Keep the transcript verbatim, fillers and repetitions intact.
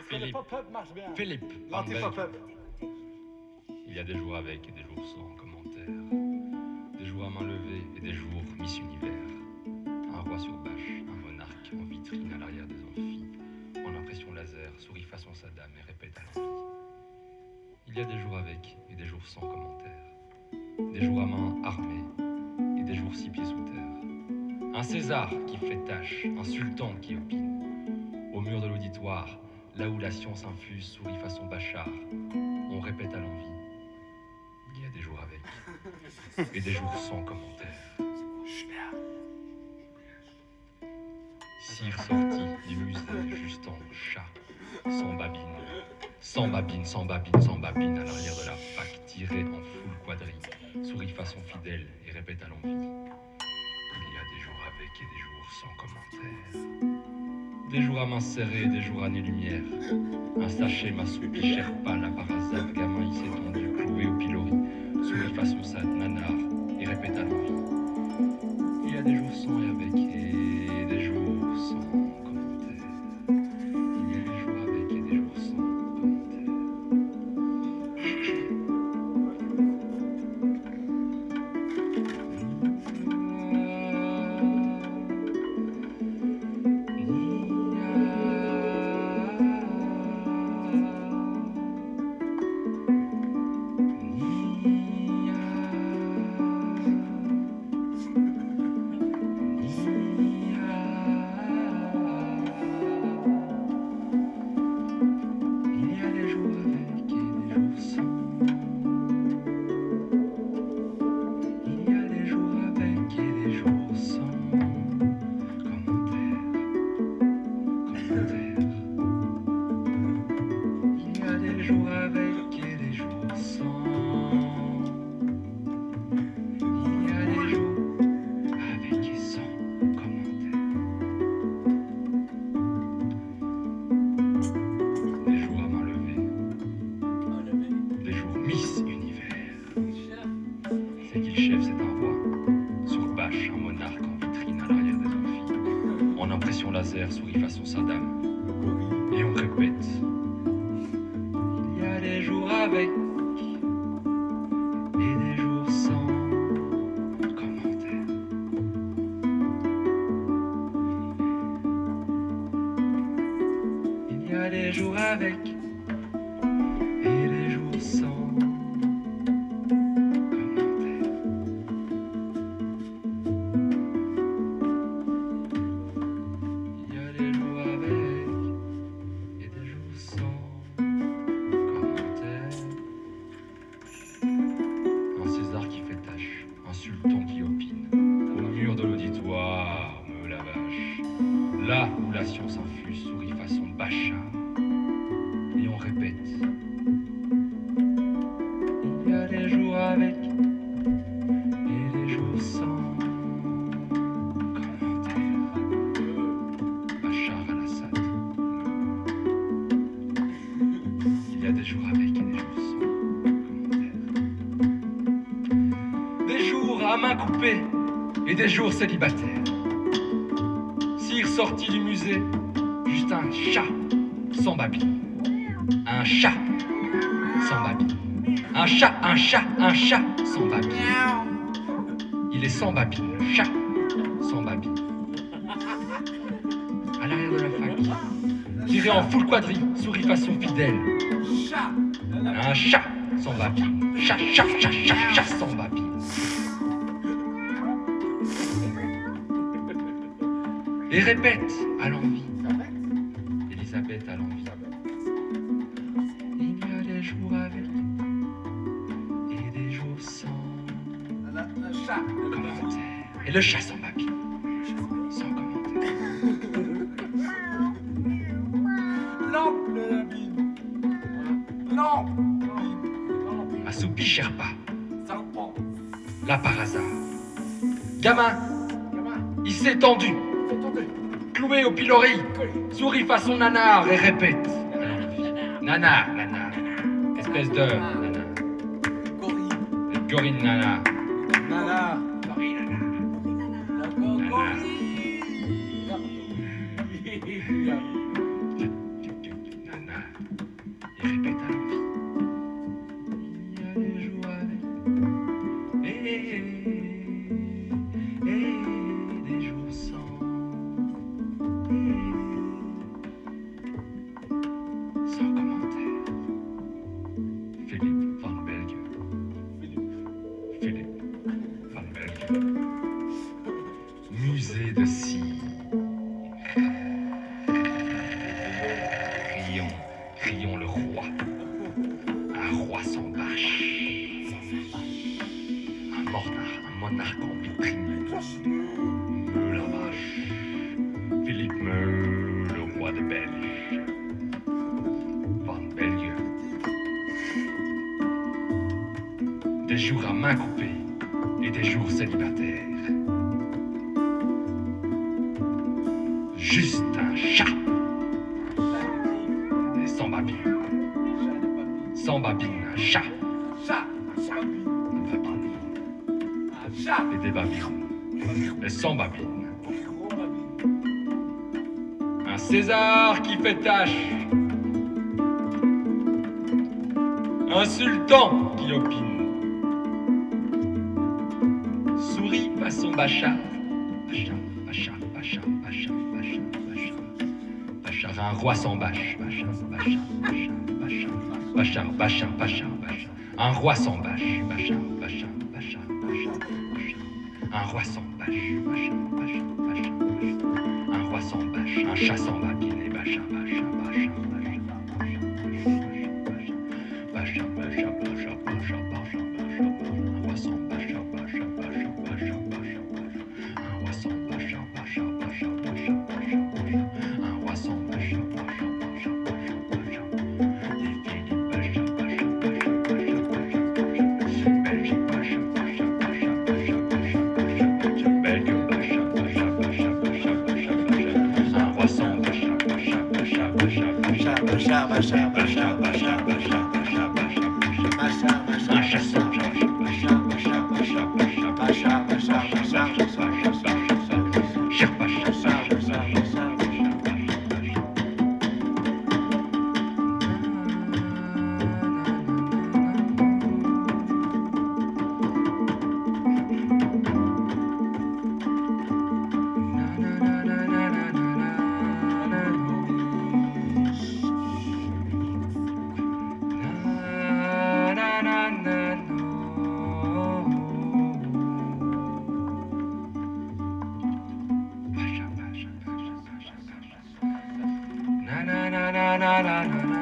Parce que le Philippe. pop-up marche bien. Philippe. L'anti-pop-up. Il y a des jours avec et des jours sans commentaire. Des jours à main levée et des jours Miss Univers. Un roi sur bâche, un monarque en vitrine à l'arrière des amphis. En impression laser, sourit façon Saddam et répète à l'envie. Il y a des jours avec et des jours sans commentaire. Des jours à main armée et des jours six pieds sous terre. Un César qui fait tâche, un sultan qui opine. Au mur de l'auditoire, là où la science infuse, sourit façon Bachar, on répète à l'envie. Il y a des jours avec et des jours sans commentaire. Cire sorti du musée, juste en chat, sans babine, sans babine, sans babine, sans babine, à l'arrière de la fac, tiré en full quadrille, sourit façon fidèle et répète à l'envie. Il y a des jours avec et des jours sans commentaire. Des jours à main serrée, des jours à nez lumière. Un sachet m'assoupi, Sherpa, là par hasard, gamin il s'est tendu, cloué au pilori, sourit façon sad, nanar, et répète à l'envie. Il y a des jours sans et avec, et des jours sans commentaire. Il y a des jours avec et des jours sans commentaire. Souris façon Saddam et on répète. Il y a des jours avec et des jours sans commentaire. Il y a des jours avec et des jours sans commentaire. Là où la science infuse, sourit façon Bachar, et on répète. Il y a des jours avec et des jours sans commentaire. Bachar al-Assad. Il y a des jours avec et des jours sans commentaire. Des jours à main coupée et des jours célibataires. Sorti du musée, juste un chat sans babine. Un chat sans babine. Un chat, un chat, un chat sans babine. Il est sans babine, le chat sans babine. À l'arrière de la fac, tiré en full quadrille, souris façon fidèle. Un chat sans babine. Chat, chat, chat, chat, chat sans babine. Et répète à l'envie. Elisabeth à l'envie. Il y a des jours avec et des jours sans commentaire. Et le chat sans babine. Sans commentaire. Lampe de la bine. Lampe. Assoupi Sherpa. Serpent. Là par hasard. Gamin, il s'est tendu. Cloué au pilori, sourit façon nanar et répète. Nanar, nanar, espèce de nanar. Gorille. Gorille nanar. Nana. Gorille nanar. Gorille. Nanar. jours à main coupée et des jours célibataires. Juste un chat et sans babine. Sans babine, un chat. Chat, un chat, Un babine un chat, et des babines. Et sans babine. gros babine. Un César qui fait tâche. Un sultan qui opine. Souris façon Bachar. Bachar, Bachar, Bachar, Bachar, Bachar, Bachar. Bachar, un roi sans bâche. Bachar, Bachar, Bachar, Bachar. Bachar, Bachar, Bachar, Bachar. Un roi sans bâche. Bachar, Bachar, Bachar, Bachar, Bachar. Un roi sans bâche. Bachar, Bachar, Bachar, Bachar. Un roi sans bâche. Un chat sans babine et Bachar, Bachar, Bachar, Bachar, Bachar, Bachar, Bachar, Bachar, Bachar, Bachar, Bachar, Bachar. Un roi sans Bachar, Bachar, Bachar, Bachar, Bachar, Bachar. Un roi sans Bachar, Bachar, Bachar, Bachar, Bachar, Bachar. Un roi sans Bachar, Bachar, Bachar, Bachar, Bachar. Et Philippe Bachar, Bachar, Bachar, Bachar, Bachar, Bachar. Belgique Bachar, Bachar, Bachar, Bachar, Bachar, Bachar, Bachar. Belge Bachar, Bachar, Bachar, Bachar, Bachar, Bachar. Un roi sans Bachar, Bachar, Bachar, Bachar, Bachar. Bachar, Bachar, Bachar, Bachar, Bachar, Bachar, Bachar, Bachar, Bachar. Bachar, Bachar, Un chat sans Bachar, Bachar, Bachar, Bachar, Bachar, Bachar, Bachar, Bachar, Bachar, Bachar. Cher Bachar, Bachar, Bachar, Bachar, Bachar, na na na na na na na